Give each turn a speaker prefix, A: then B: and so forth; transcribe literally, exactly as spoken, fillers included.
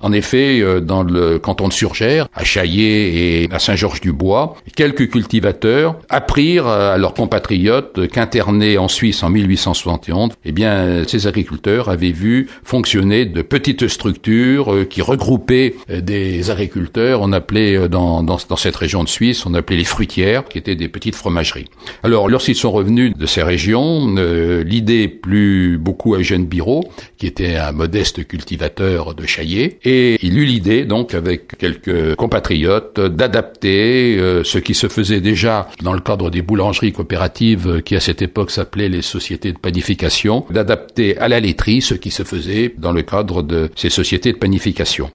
A: En effet, dans le canton de Surgères, à Chaillé et à Saint-Georges-du-Bois, quelques cultivateurs apprirent à leurs compatriotes qu'internés en Suisse en mille huit cent soixante et onze, eh bien, ces agriculteurs avaient vu fonctionner de petites structures qui regroupaient des agriculteurs. On appelait dans, dans, dans cette région de Suisse, on appelait les fruitières, qui étaient des petites fromageries. Alors, lorsqu'ils sont revenus de ces régions, euh, l'idée plut beaucoup à Eugène Biraud, qui était un modeste cultivateur de Chaillé, et il eut l'idée, donc, avec quelques compatriotes, d'adapter euh, ce qui se faisait déjà dans le cadre des boulangeries coopératives qui, à cette époque, s'appelaient les sociétés de panification, d'adapter à la laiterie ce qui se faisait dans le cadre de ces sociétés de panification.